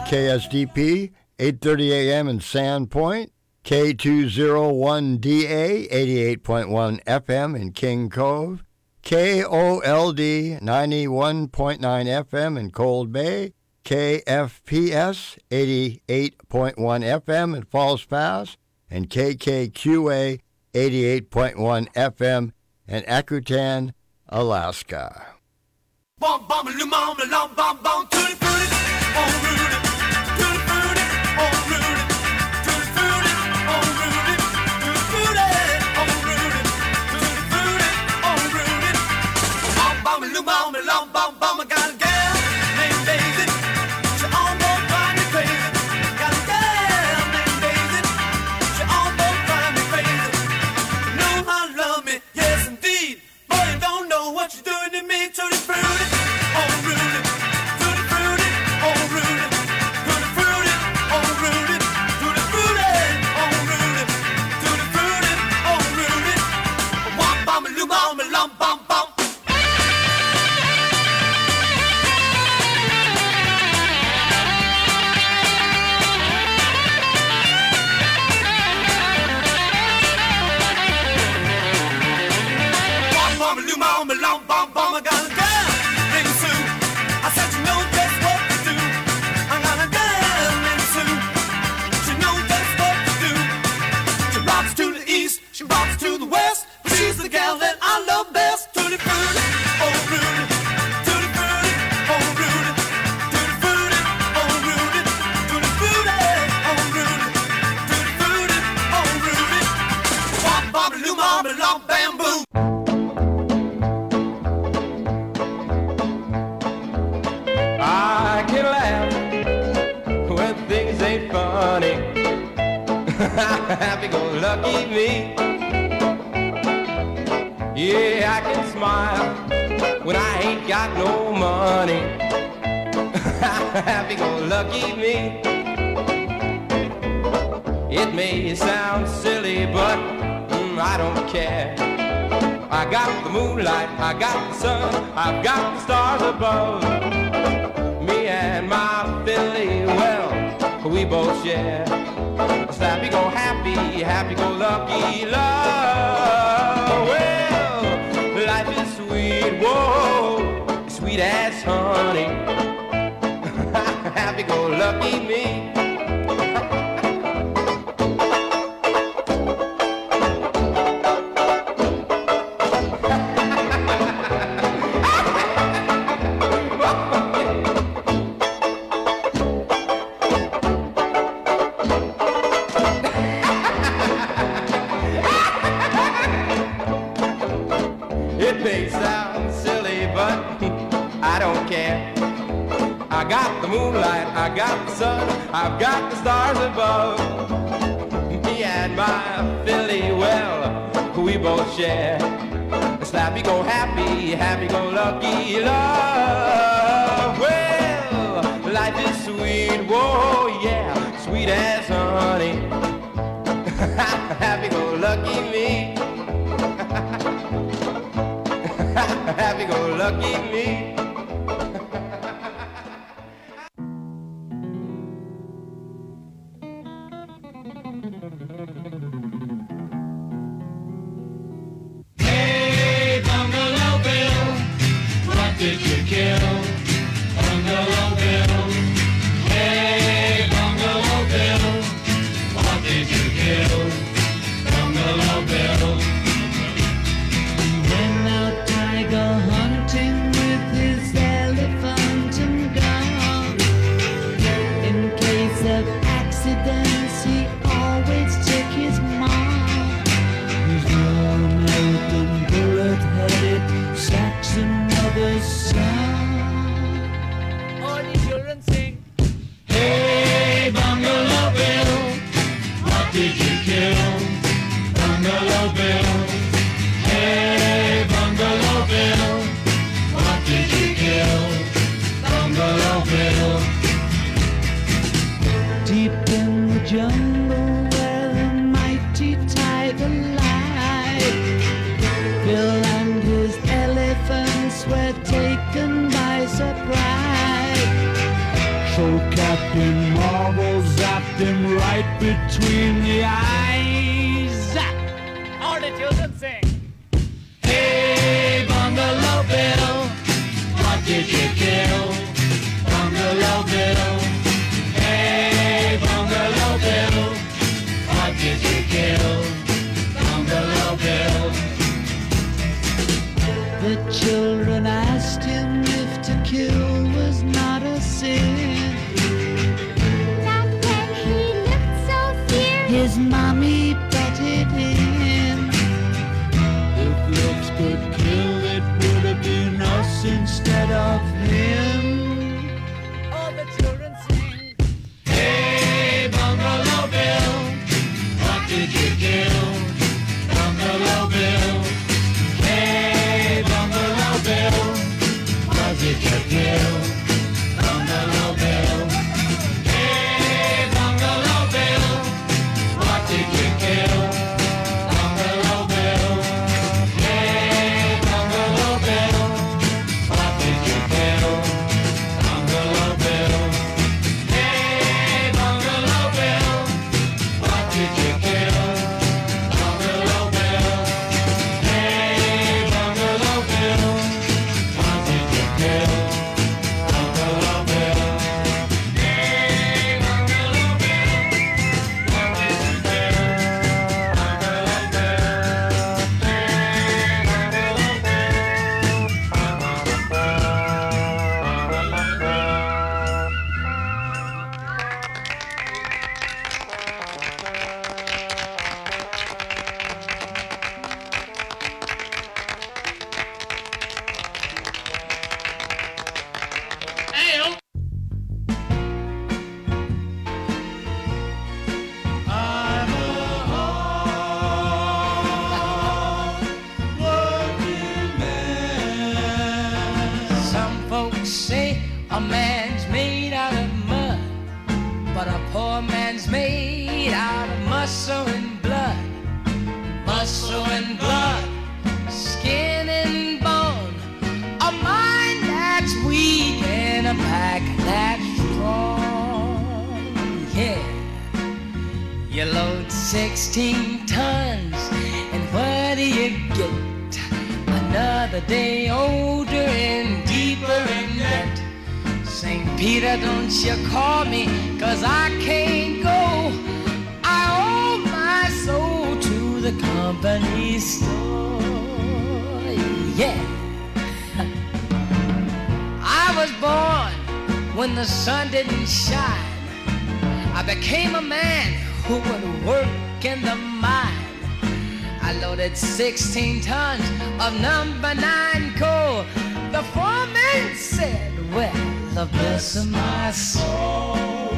KSDP, 8:30 a.m. in Sandpoint, K201DA, 88.1 FM in King Cove, KOLD, 91.9 FM in Cold Bay, KFPS, 88.1 FM in Falls Pass, and KKQA, 88.1 FM in Akutan, Alaska. Happy-go-lucky me. Yeah, I can smile when I ain't got no money. Happy-go-lucky me. It may sound silly, but I don't care. I got the moonlight, I got the sun, I've got the stars above. Me and my Philly, well, we both share. Happy-go-happy, happy-go-lucky love. Well, life is sweet, whoa, sweet as honey. Happy-go-lucky me. I got the moonlight, I got the sun, I've got the stars above. Me and my Philly, well, we both share. It's happy-go-happy, happy-go-lucky love. Well, life is sweet, whoa, yeah, sweet as honey. Happy-go-lucky me. Happy-go-lucky me. Did you kill Bungalow Bill? Hey, Bungalow Bill, what did you kill Bungalow Bill? He went out tiger hunting with slapped him, marble zapped him right between the eyes. All the children sing. Hey, Bungalow Bill, what did you kill? Bungalow Bill. Hey, Bungalow Bill, what did you kill? Bungalow Bill. The children asked him if to kill was not a sin. Not when he looked so fierce. His mommy petted him. If looks could kill, it would have been us instead of him. All the children sing. Hey, Bungalow Bill, what did you kill? Bungalow Bill. Hey, Bungalow Bill, what did you kill? Bungalow Bill. Hey, Bungalow Bill, what did you kill? Bungalow Bill. Hey, Bungalow Bill, what did you kill? Bungalow Bill. Hey, Bungalow Bill, what did you kill? Bungalow Bill. Hey, Bungalow Bill, what did you kill? Bungalow Bill. Hey, Bungalow Bill, what did you kill? Bungalow Bill. I'm a hard-working man. Some folks say a man's made out of mud, but a poor man's made out of muscle and blood. Muscle and blood, skin and bone. A mind that's weak and a back that's strong. Yeah. You load 16 tons, and what do you get? Another day older and deeper in debt. St. Peter, don't you call me, 'cause I can't go. I owe my soul to the company store. Yeah. I was born when the sun didn't shine. I became a man who would work in the mine. I loaded 16 tons of number 9 coal. The foreman said, well, the bless of my soul.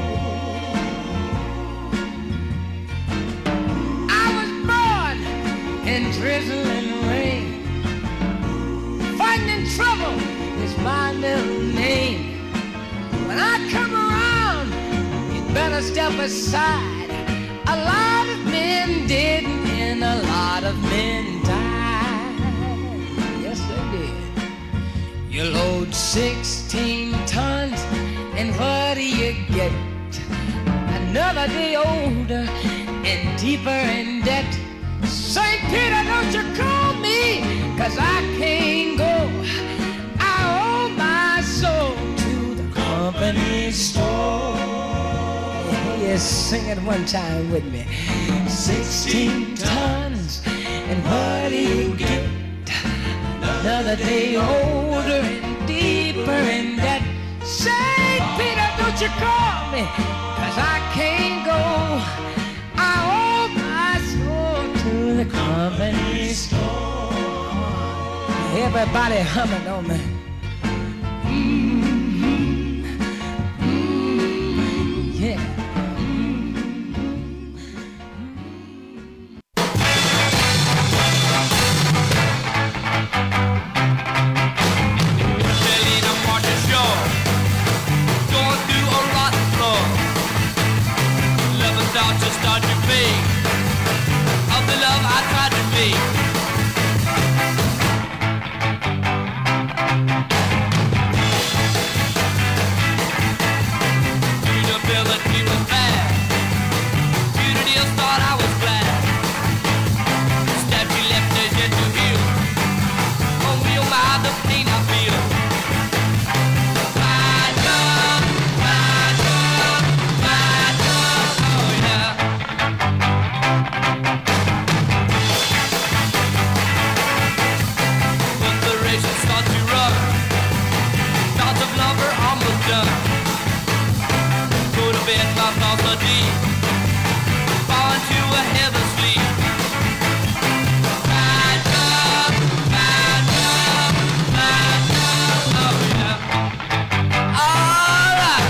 I was born in drizzle and rain. Fighting in trouble is my middle name. When I come around, you'd better step aside. A lot of men didn't, and a lot of men died. Yes, they did. You load 16 tons, and what do you get? Another day older and deeper in debt. St. Peter, don't you call me, 'cause I can't go. I owe my soul to the company store. Yes, sing it one time with me. 16 tons, and what do you get? Another day older and deeper in debt. St. Peter, don't you call me, 'cause I can't go. I owe my soul to the company store. Everybody humming on me. Yeah. Selling a party show, going through a rotten floor. Lovers out to start to fade of the love I tried to be. across the deep, fall into a heavy sleep. My love, my love, my love, oh yeah. All right.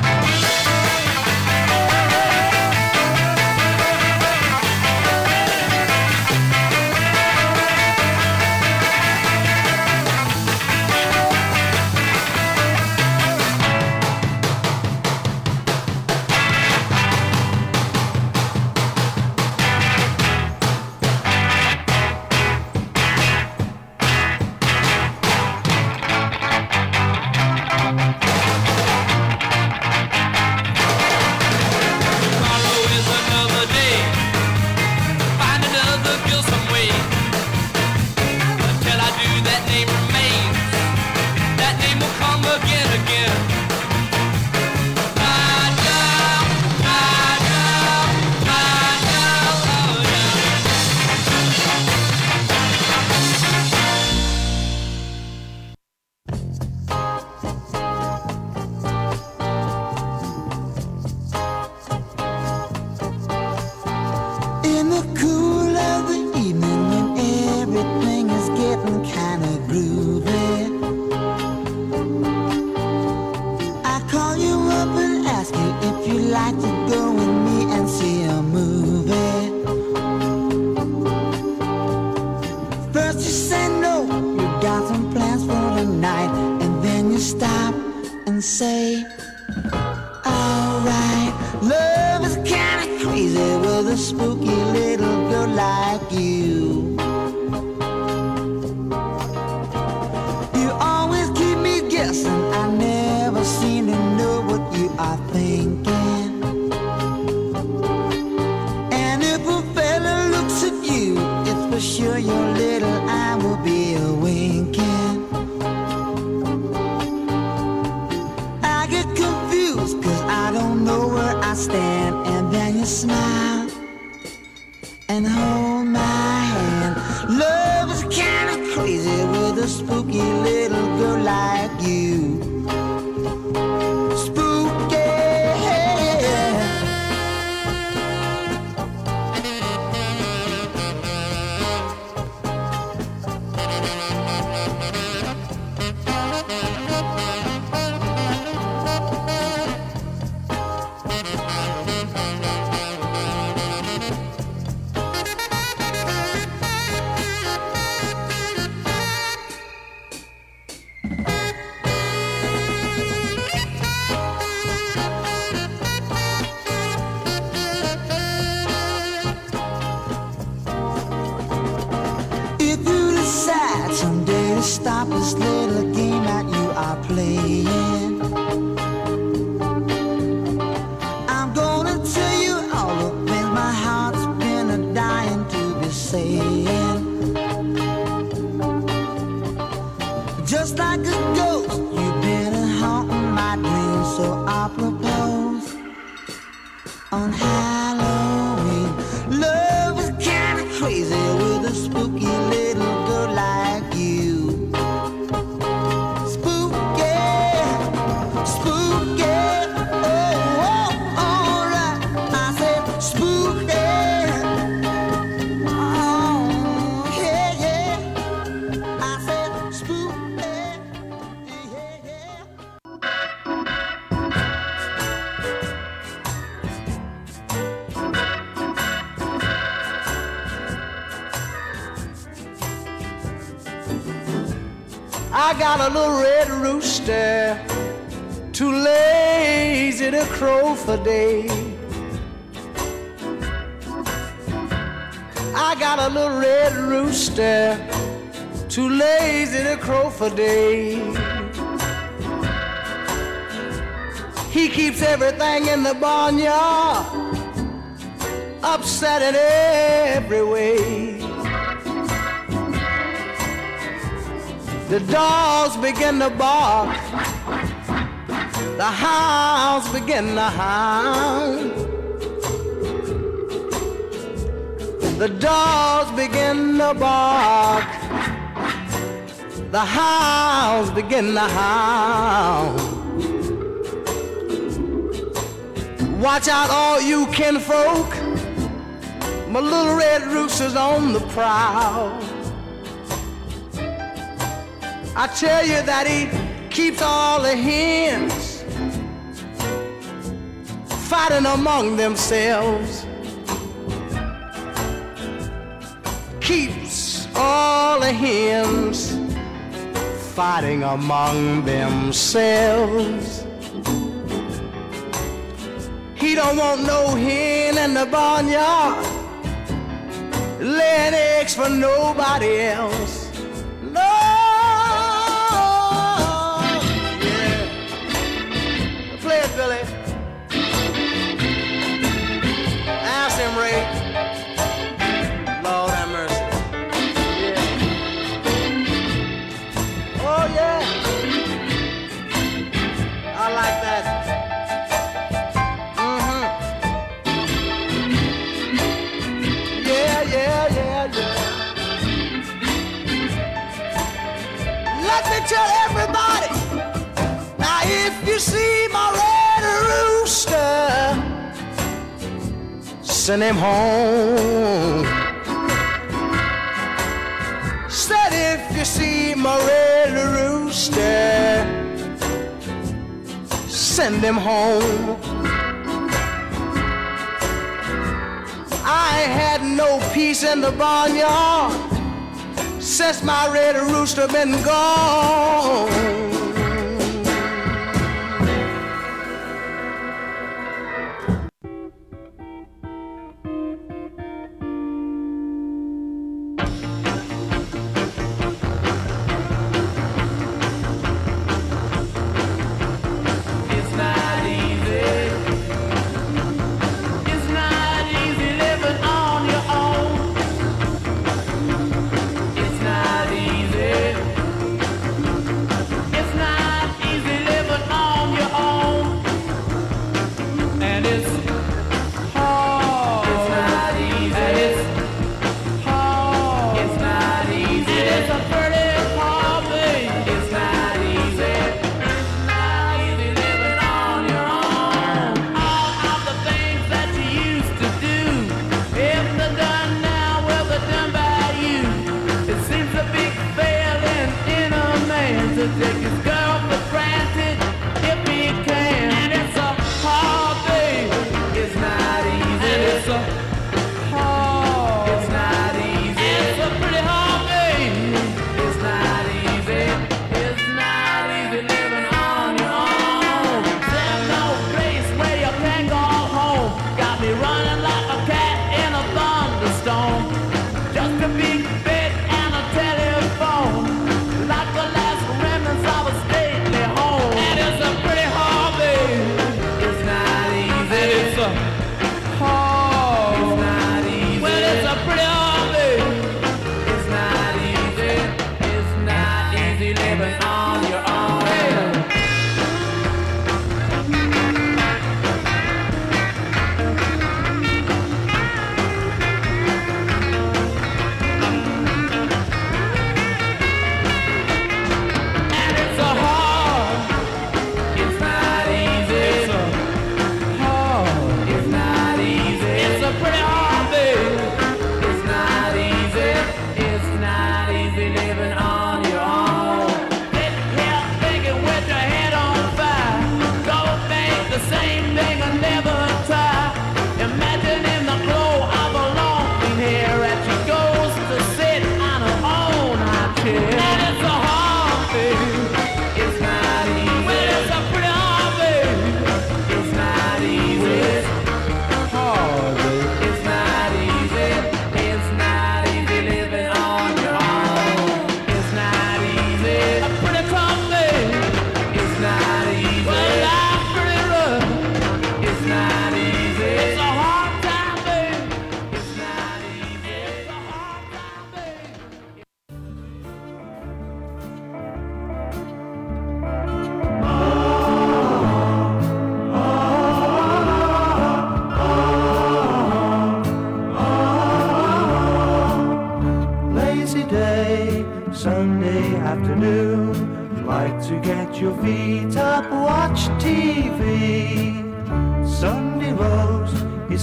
Stop this little game that you are playing. I'm gonna tell you all the things my heart's been a-dying to be saying. Just like a ghost, you've been haunting my dreams, so I propose on Halloween. Love is kinda crazy with a spooky little girl like you. I got a little red rooster, too lazy to crow for day. I got a little red rooster, too lazy to crow for day. He keeps everything in the barnyard upset in every way. The dogs begin to bark, the hounds begin to howl. The dogs begin to bark, the hounds begin to howl. Watch out, all you kinfolk. My little red rooster's on the prowl. I tell you that he keeps all the hens fighting among themselves. Keeps all the hens fighting among themselves. He don't want no hen in the barnyard laying eggs for nobody else. No, yeah. Play it, Billy. Ask him, Ray. Lord have mercy. Yeah. Oh yeah. I like that. Let me tell everybody, now if you see my red rooster, send him home. Said if you see my red rooster, send him home. I ain't had no peace in the barnyard since my red rooster been gone.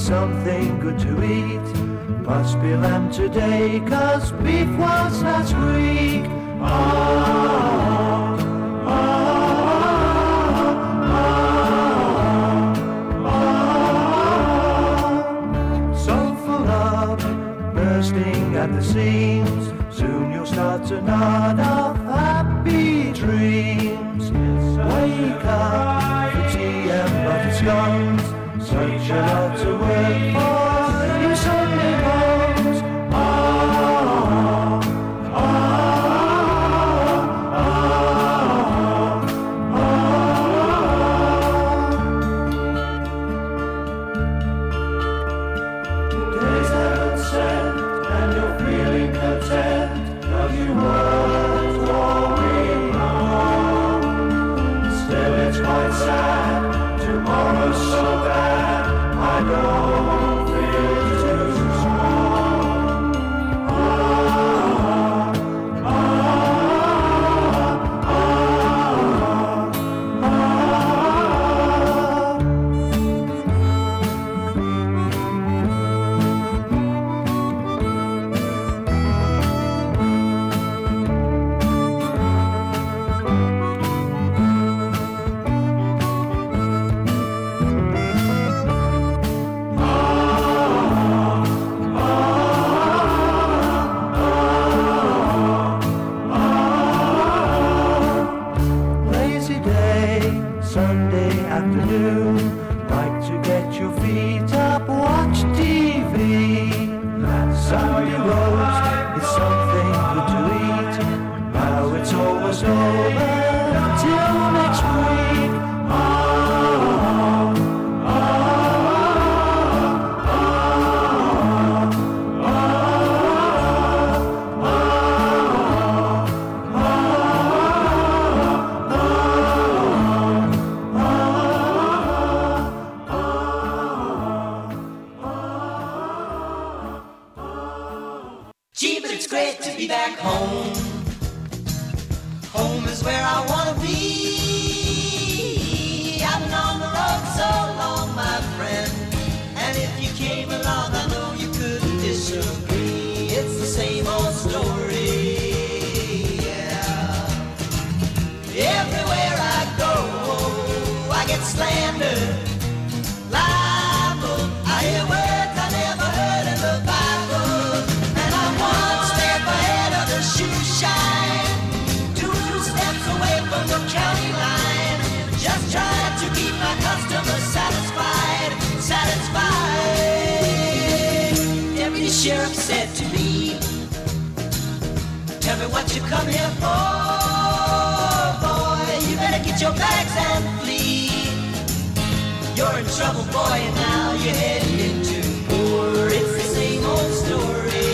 something good to eat. Must be lamb today, 'cause beef was last week. So full of bursting at the seams, soon you'll start to nod of happy dreams. Wake up for tea and buttered scones, such a lot to work for, you Sunday bones. Days haven't sent and you're feeling content, 'cause you worked going home. Still it's quite sad, tomorrow's so bad, I don't feel too strong. Lazy day, Sunday afternoon, like to get your feet up, watch TV. Sunday roast is something good to eat. Now it's almost over till next week. Gee, but it's great to be back home. Home is where I wanna be. I've been on the road so long, my friend, and if you came along, I know you couldn't disagree. It's the same old story, yeah. Everywhere I go, I get slandered, libel. I hear words I never heard in the Bible, and I'm one step ahead of the shoe shine, 2 steps away from the county line, just trying to keep my customers satisfied, satisfied. Deputy Sheriff said to me, tell me what you come here for, boy. You better get your bags and flee. You're in trouble, boy, and now you're heading into war. It's the same old story.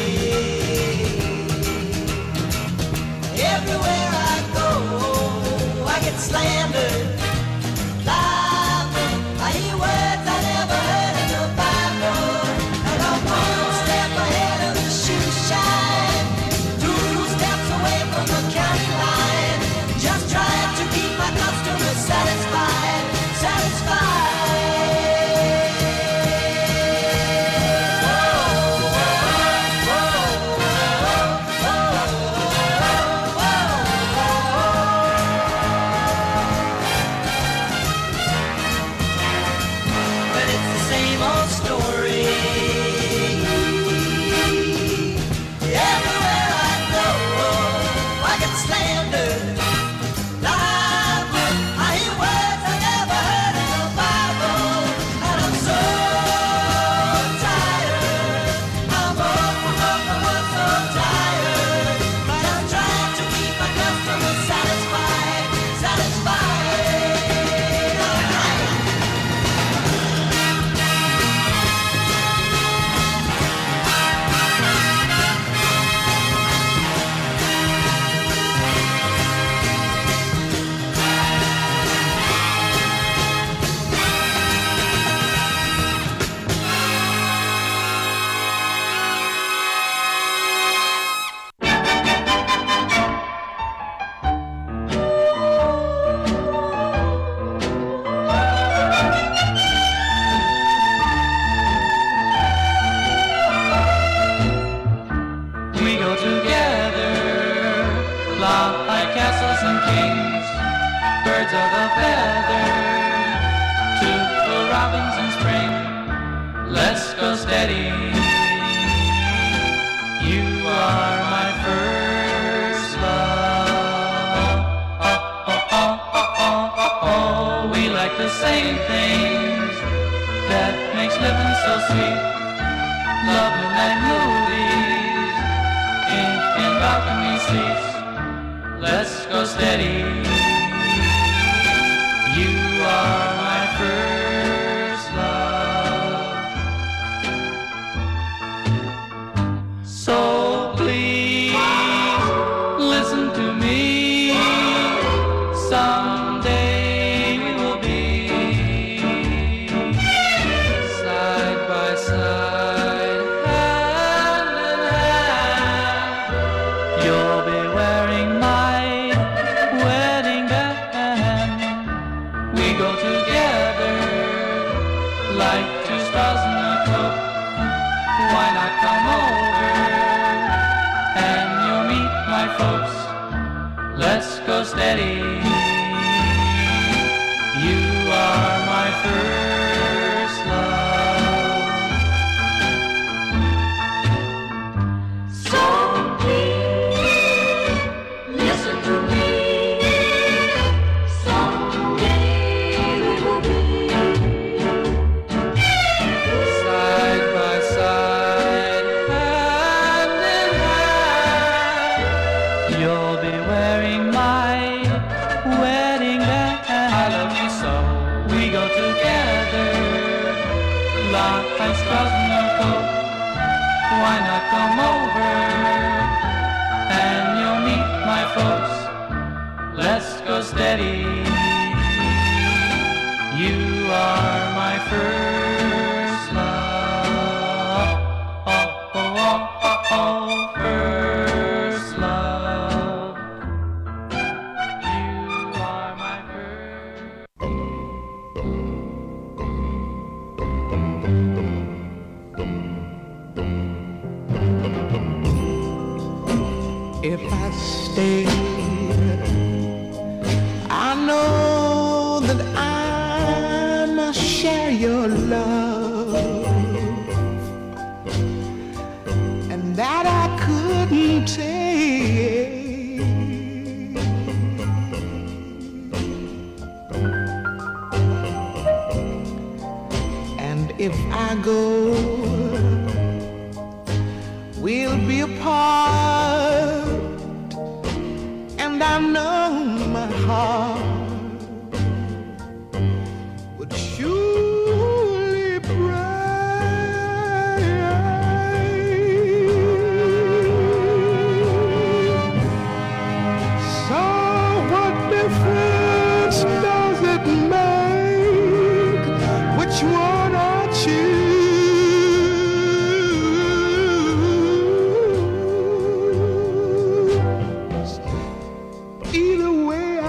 Everywhere I go, I get slandered, libel. I hear words I never heard in the Bible, and I'm one step ahead of the shoe shine, 2 steps away from the county line, just trying to keep my customers satisfied, satisfied. But it's the same old story. Everywhere I go, I get slandered, libel. I hear words I never heard in the Bible, and I'm so tired. I'm so tired. But I'm trying to keep my customers satisfied, satisfied. I'm trying. let's go steady. You are my first love. Oh, we like the same things that makes living so sweet. Loving like movies in balcony seats. Let's go steady. You are my first love. So please listen to me. Someday we will be side by side, hand in hand. You'll be wearing my wedding band. We go together like two stars in a cup. Why not come over and you'll meet my folks? Let's go steady. You are my first love. So please listen to me. Someday we will be Side by side, hand in hand. You'll be wearing my wedding band. I love you so. We go together like stars in a coat. Why not come over and you'll meet my folks? Let's go steady. You are my first love. First love. You are my first. If I stay, I know that I must share your love, and that I couldn't take. And if I go, we'll be apart, and I know my heart would surely break. So what difference does it make which one I choose? Either way I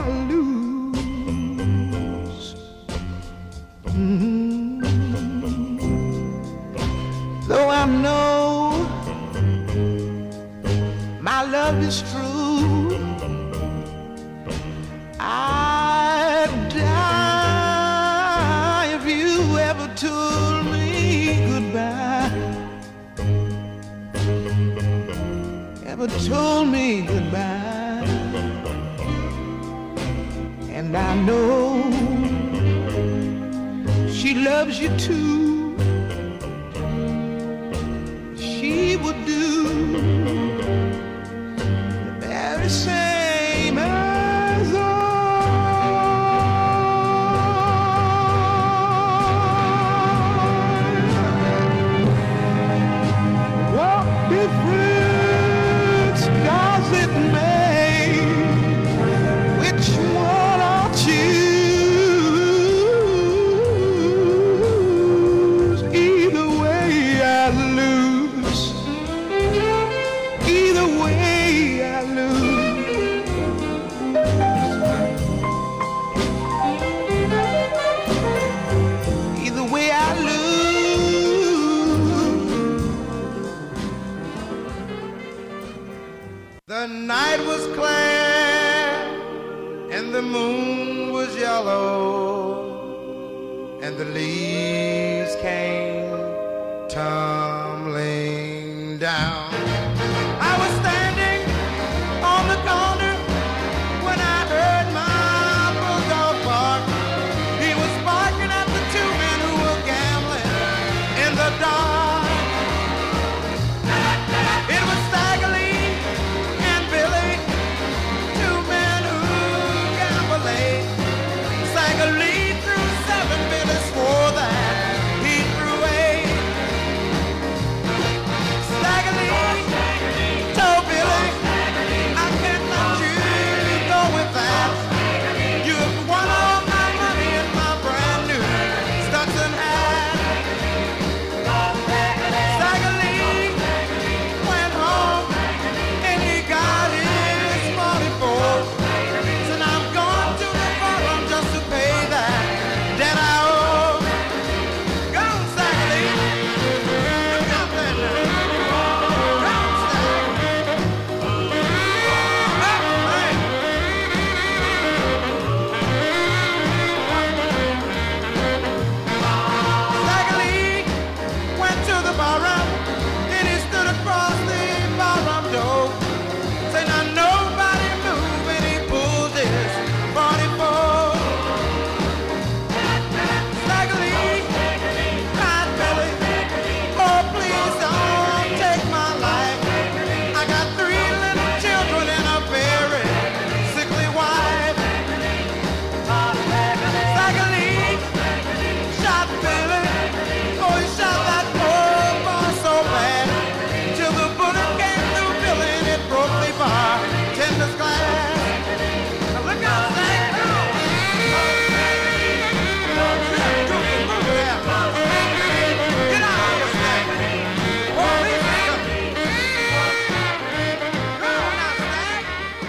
lose. Though I know my love is true, I'd die if you ever told me goodbye. Ever told me goodbye. And I know she loves you too. She would do the very same as I. What difference does it make which one I choose? Either way I lose. Either way I lose. Either way I lose. The night was clear and the moon was yellow, and the leaves came tumbling down. I was standing on the corner when I heard my bulldog bark. He was barking at the two men who were gambling in the dark. It was Stagger Lee and Billy, two men who gamble late. Stagger Lee threw 7, Billy swore that he threw 8. Stagger Lee told Billy, I can't let you go with that. You've won all my money in my brand new Stetson hat. Stagger Lee went home and he got his money for. Said I'm going to the bottom just to pay that debt I owe. Go on, Stagger Lee. Look out there now. Go on, Stagger. Hey. Stagger Lee went to the barroom, then he stood across the barroom door. Said now nobody move, and he pulled his 44. Stagger Lee cried, Billy, oh please don't take my life. I got 3 little children and a very sickly wife. Stagger Lee shot Billy, oh he shot that poor boy so bad, till the bullet came through Billy and it broke the bartender's glass. Now look out, Stagger. Get out of here, Stagger. Oh, please, Stagger. Go on now, Stagger.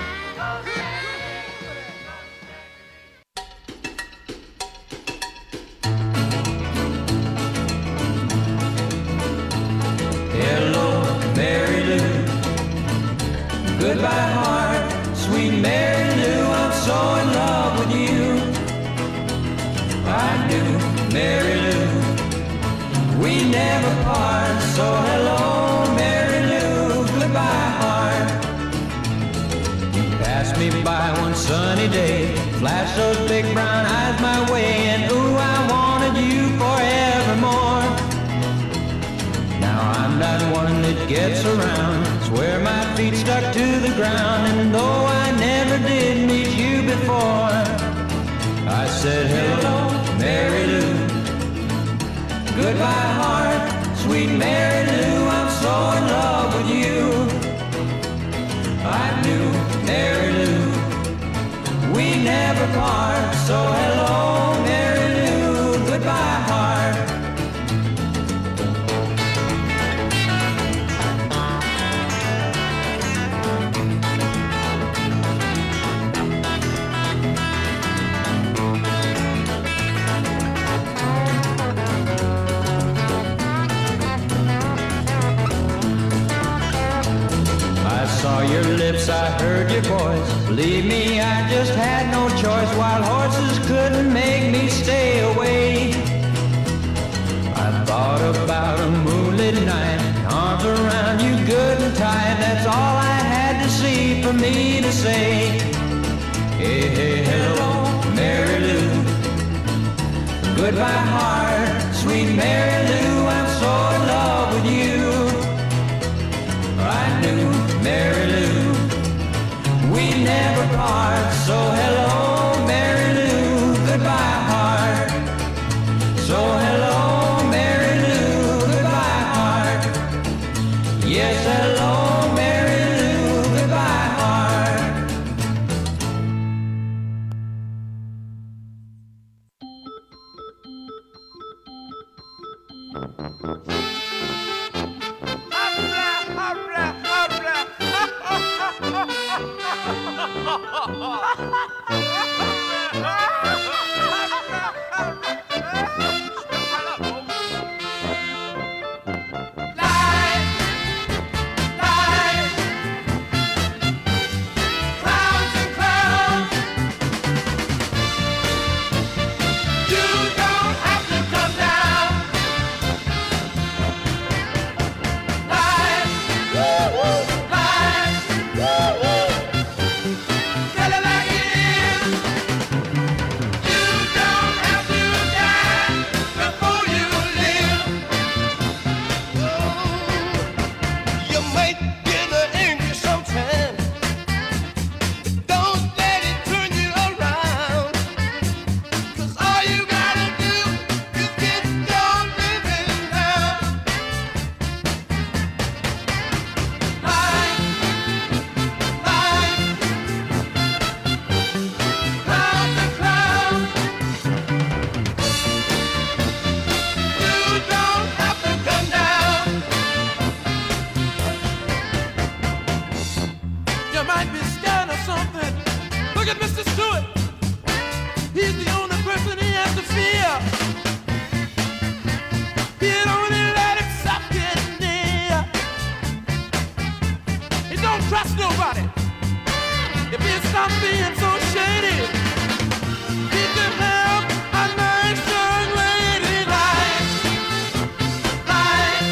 Hello, Mary Lou. Goodbye, heart, sweet Mary Lou. I'm so in love with you. I knew Mary Lou. We never part. So hello, Mary Lou. Goodbye, heart. You passed me by one sunny day, flashed those big brown eyes my way, and ooh, I wanted you forevermore. Now I'm not one that gets around, swear my feet stuck to the ground, and though I never did meet you before, I said hello, Mary Lou. Goodbye, heart, sweet Mary Lou. I'm so in love with you. I knew Mary Lou. We never part. So hello, Mary Lou. Goodbye, heart. I saw your lips, I heard your voice. Believe me, I just had no choice. Wild horses couldn't make me stay away. I thought about a moonlit night, arms around you good and tight. That's all I had to see for me to say. Hey, hey, hello, Mary Lou. Goodbye, heart, sweet Mary Lou. I'm so in love with you. I knew Mary Lou. We never part. So hello, Mary Lou. Goodbye, heart. So hello, Mary Lou. Goodbye, heart. Yes, hello, Mary Lou. Goodbye, heart. stop being so shady. He can have a nice young lady. Life, life,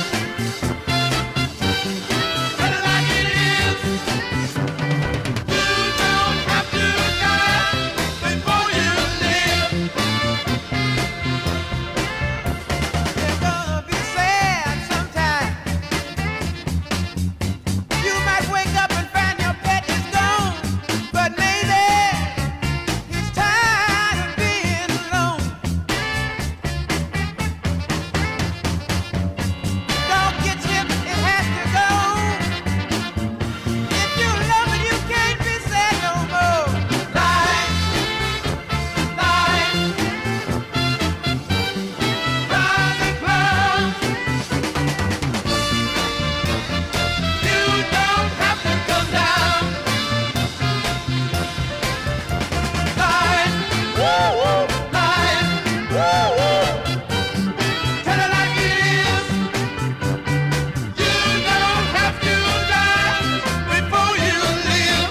better like it is. You don't have to die before you live. You're gonna be sad sometime. You might wake up and find your pet is gone, but maybe he's tired of being alone. Dog gets him, it has to go. If you love it, you can't be sad no more. Life, life, round the clock. You don't have to come down. Life, woo-woo, life, woo-woo. Tell it like it is. You don't have to die before you live.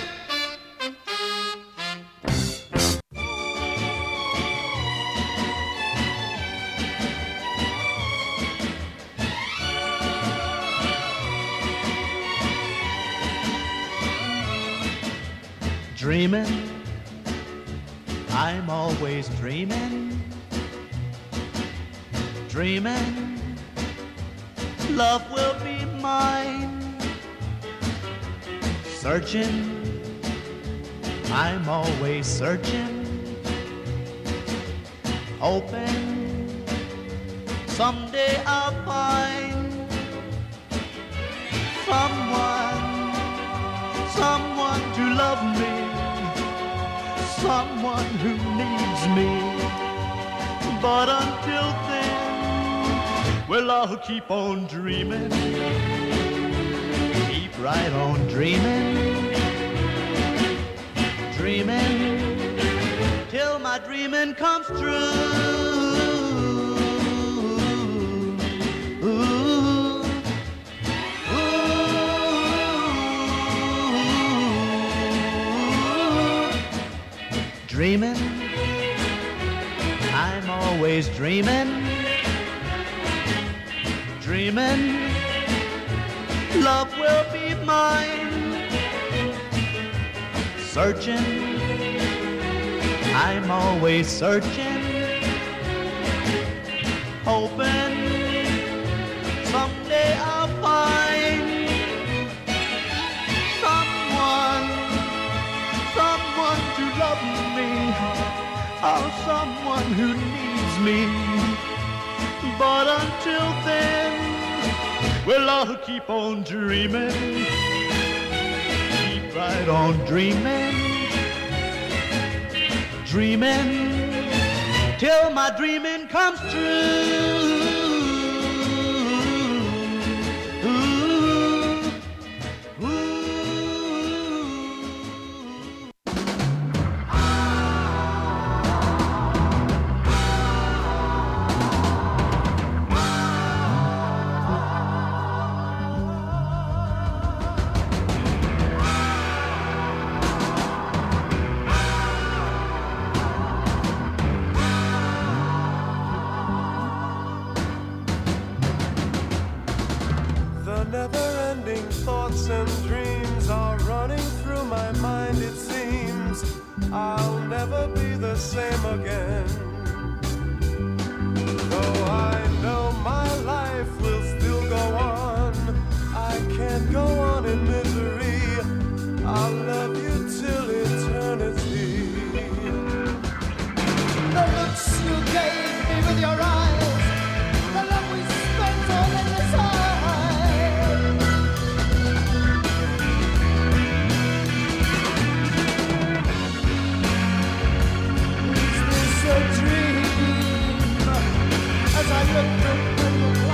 Dreaming, I'm always dreaming. Dreaming, love will be mine. Searching, I'm always searching. Hoping, someday I'll find someone to love me, someone who needs me. But until then, well, I'll keep on dreaming, keep right on dreaming, dreaming till my dreaming comes true. Dreaming, I'm always dreaming. Dreaming, love will be mine. Searching, I'm always searching. Hoping someday I'll find someone to love me, oh, someone who needs me. But until then, well, I'll keep on dreaming, keep right on dreaming, dreaming till my dreaming comes true. Never-ending thoughts and dreams are running through my mind. It seems I'll never be the same again. Though I know my life will still go on, I can't go on in misery. I'll love you till eternity. The looks you gave me with your eyes, the love we spent all in this time. Is this a dream? As I look up in the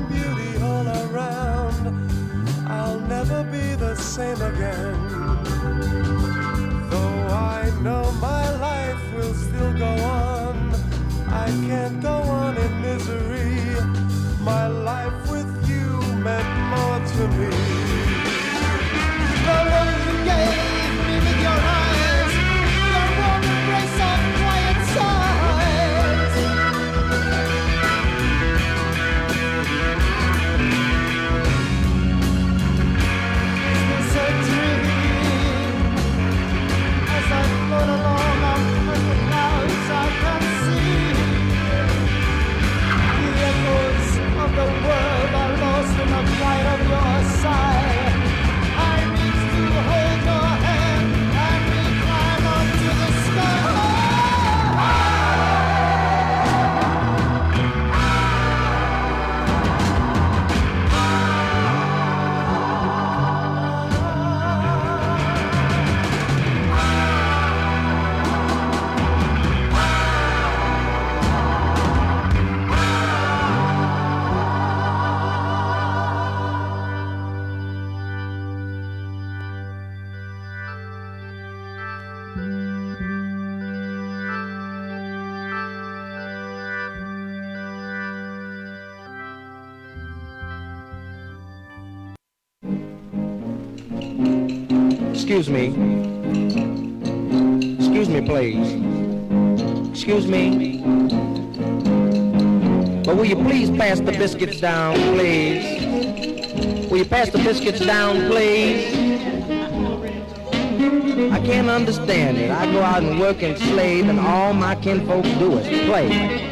beauty all around. I'll never be the same again. Though I know my life will still go on, I can't go on in misery. My life with you meant more to me. The love you gave me with your eyes, your warm embrace of quiet sighs. Is this a dream? As I float along on purple clouds, I can see the echoes of the world are lost in the quiet of your sigh. I reach to hold your hand and we climb up to the Excuse me. Excuse me, please. Excuse me. But will you please pass the biscuits down, please? Will you pass the biscuits down, please? I can't understand it. I go out and work and slave, and all my kinfolk do is play.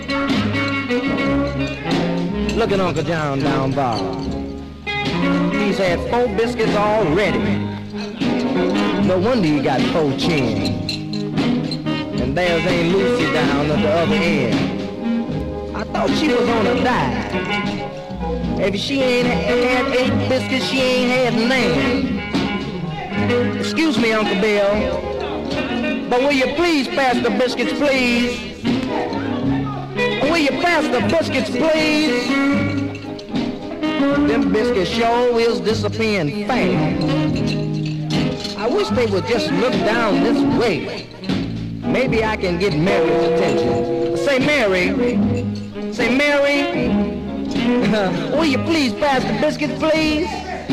Look at Uncle John down bar. He's had 4 biscuits already. No wonder he got 4 chins. And there's Aunt Lucy down at the other end. I thought she was on a diet. If she ain't had 8 biscuits, she ain't had none. Excuse me, Uncle Bill, but will you please pass the biscuits, please? Will you pass the biscuits, please? Them biscuits sure is disappearing fast. I wish they would just look down this way. Maybe I can get Mary's attention. Say, Mary. Say, Mary. Will you please pass the biscuits, please?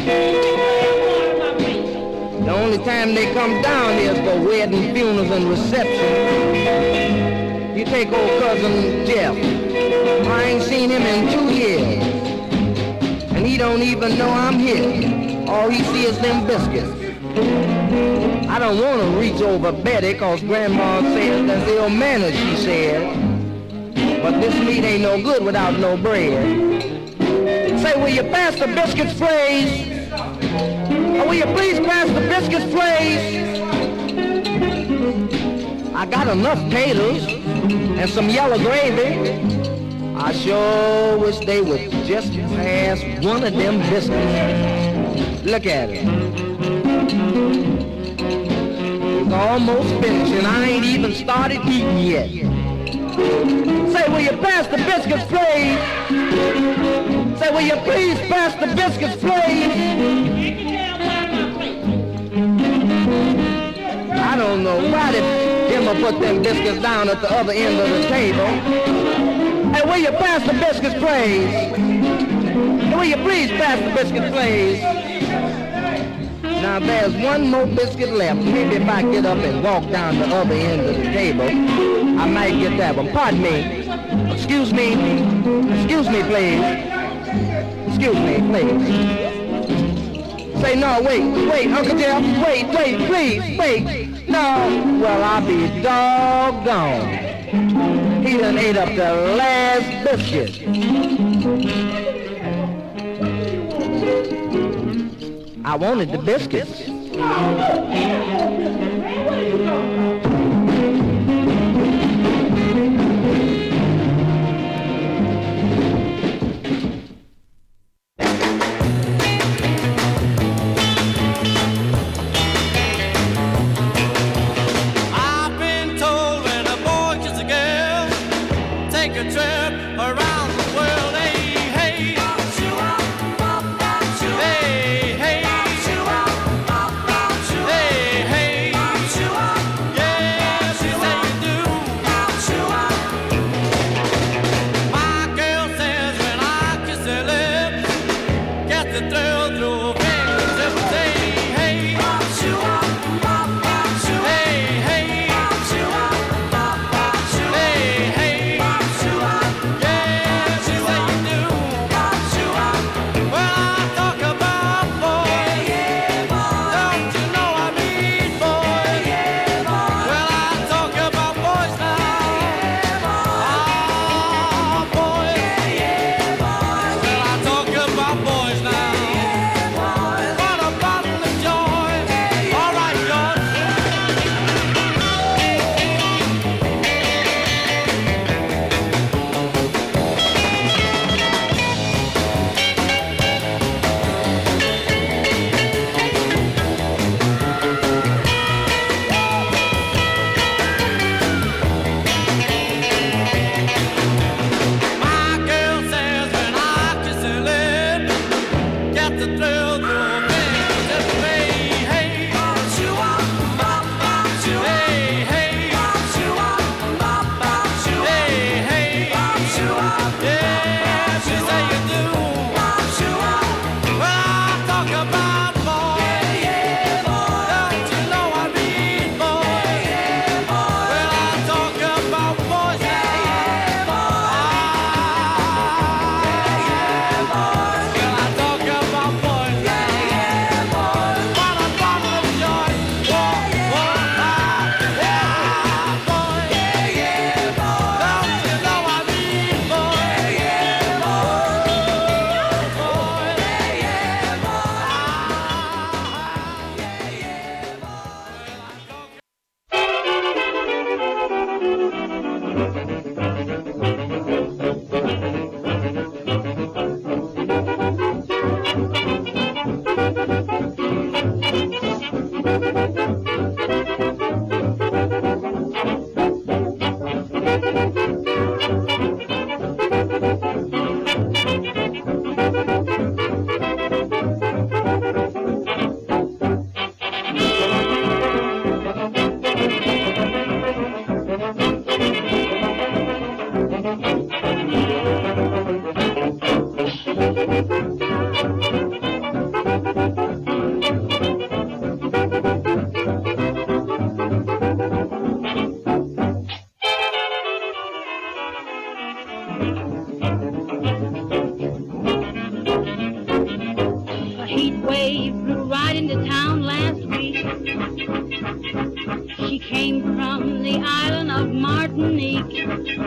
The only time they come down here is for wedding, funerals, and reception. You take old cousin Jeff. I ain't seen him in 2 years. And he don't even know I'm here. All he see is them biscuits. I don't want to reach over Betty, cause Grandma says that's ill manners, she said. But this meat ain't no good without no bread. Say, will you pass the biscuits, please? Or will you please pass the biscuits, please? I got enough potatoes and some yellow gravy. I sure wish they would just pass one of them biscuits. Look at it. It's almost finished and I ain't even started eating yet. Say, will you pass the biscuits, please? Say, will you please pass the biscuits, please? I don't know why they put them biscuits down at the other end of the table. Hey, will you pass the biscuits, please? Will you please pass the biscuits, please? Now there's one more biscuit left. Maybe if I get up and walk down the other end of the table, I might get that one. Pardon me. Excuse me. Excuse me, please. Excuse me, please. Say, no, wait, Uncle Jeff, wait, please, wait. No, well, I'll be doggone. He done ate up the last biscuit. I wanted the biscuits. Take a trip around the world, hey, hey. the thrill through fingers that say, hey, bop, shoo, bop, bop, shoo, hey, hey, bop, shoo, bop, bop, shoo, hey, hey, bop, shoo, yeah, she say you do, bop, shoo, well, I talk about boys, yeah, boy, don't you know I mean boys, yeah, boy, well, I talk about boys now, yeah, boy, ah, boys, yeah, boy, well, I talk about boys now. What a bottle of joy. All right, George. My girl says when I kiss her lips, get the thrill through fingers that say, hey, bop, shoo, bop, bop, shoo, hey, hey, bop, shoo, bop, bop, shoo, hey, hey, bop, shoo, yeah, she say you do, bop, shoo, well, I talk about boys, yeah, boy, don't you know I mean boys, yeah, boy, well, I talk about boys, yeah, boy, yeah, boy, well, I talk about boys, yeah, boy, what a bottle of joy, whoa, whoa, yeah, boy, yeah, boy, don't you know I mean boy, yeah, boy, A heat wave blew right into town last week. She came from the island of Martinique.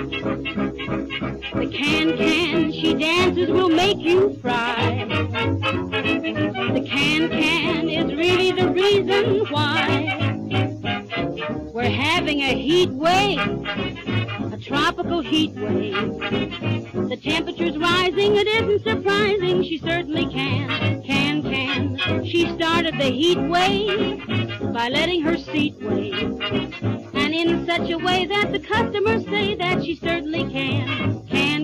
The can she dances will make you fry. The can is really the reason why we're having a heat wave, a tropical heat wave. The temperature's rising, it isn't surprising. She certainly can. She started the heat wave by letting her seat wave, and in such a way that the customers say that she certainly can.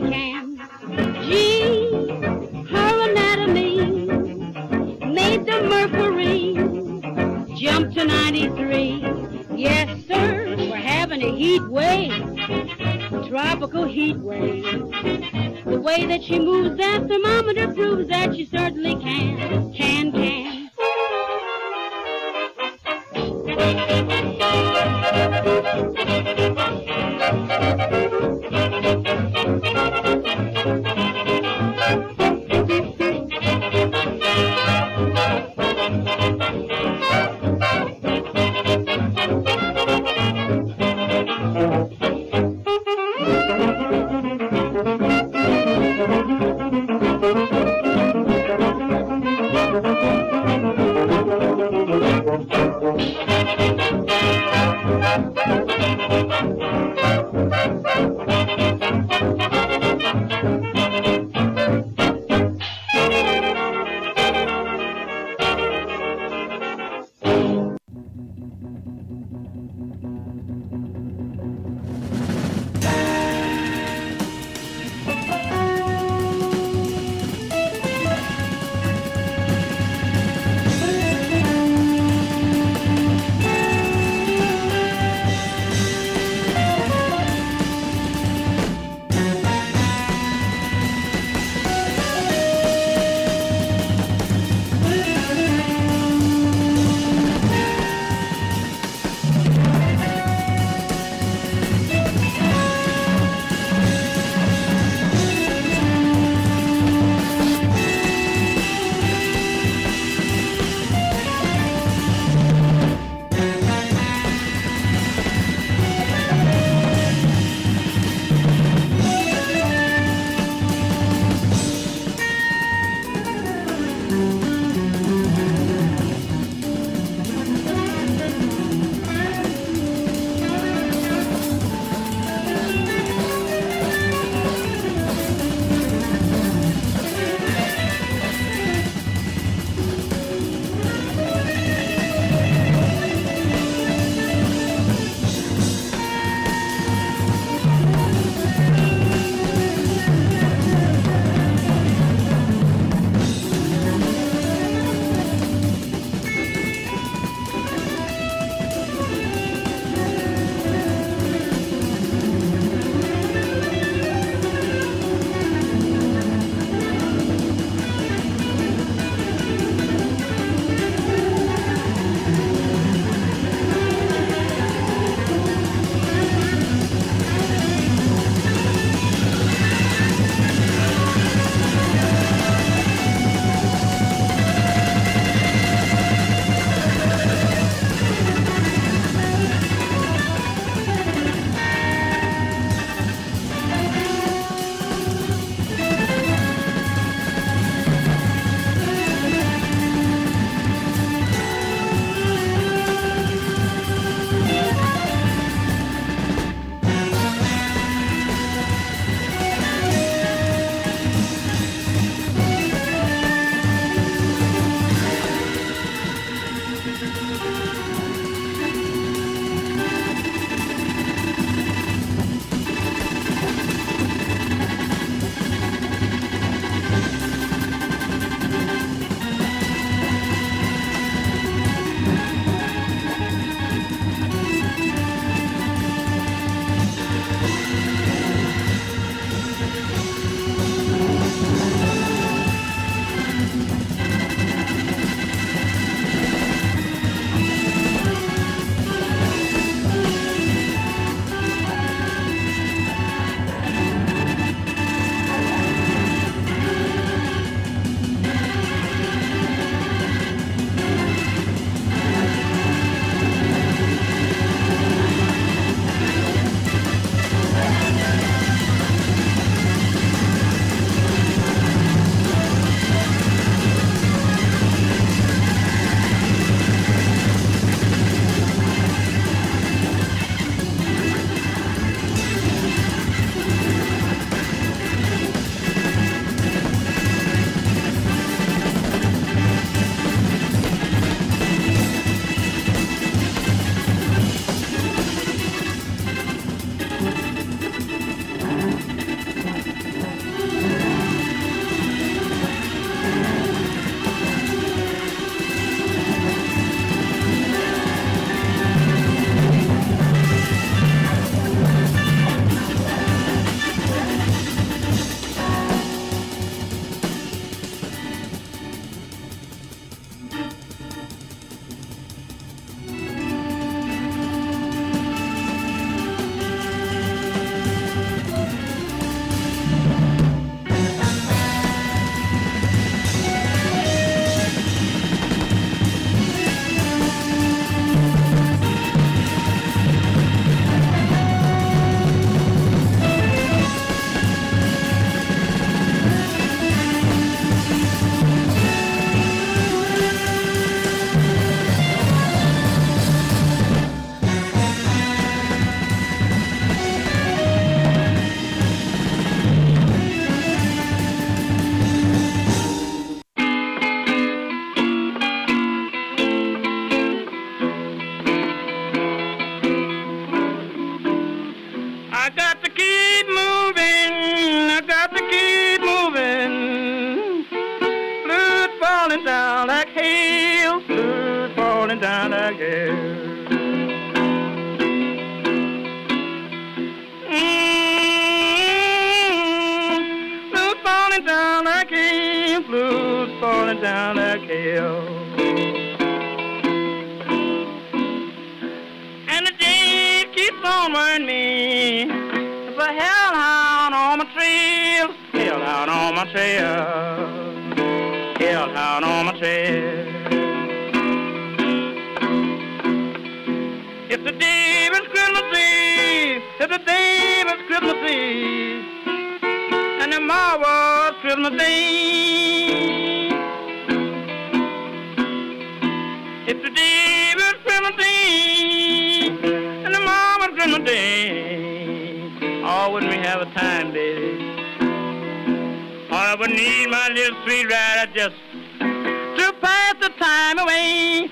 Gee, her anatomy made the mercury jump to 93. Yes, sir, we're having a heat wave, a tropical heat wave. The way that she moves that thermometer proves that she certainly can. If the day was Christmas and the mom was Christmas Day, oh, wouldn't we have a time, baby? Oh, I would need my little sweet rider just to pass the time away.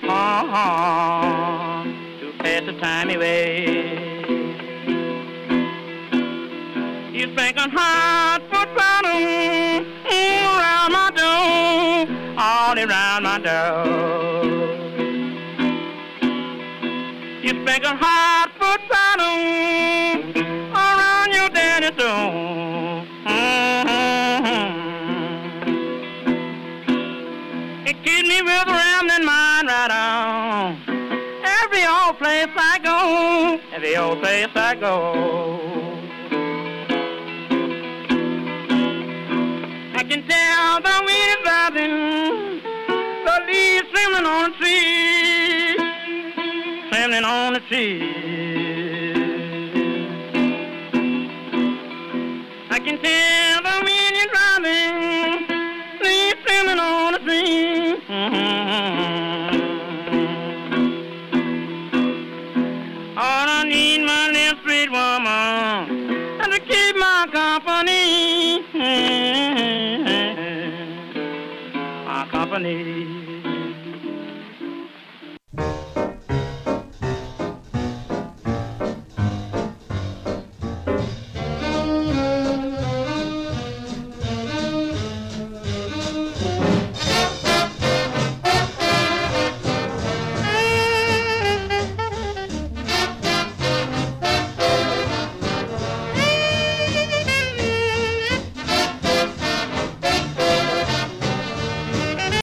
To pass the time away. You think I'm hot foot bottom around my door, all around my door. You spank a hot foot bottom around your daddy's door. It keeps me with a rambling mind right on. Every old place I go, every old place I go. I can tell the wind is rising, the leaves trembling on the tree, trembling on the tree. I can tell the wind is rising, leaves trembling on the tree. All I need my little sweet woman and to keep my company. My company.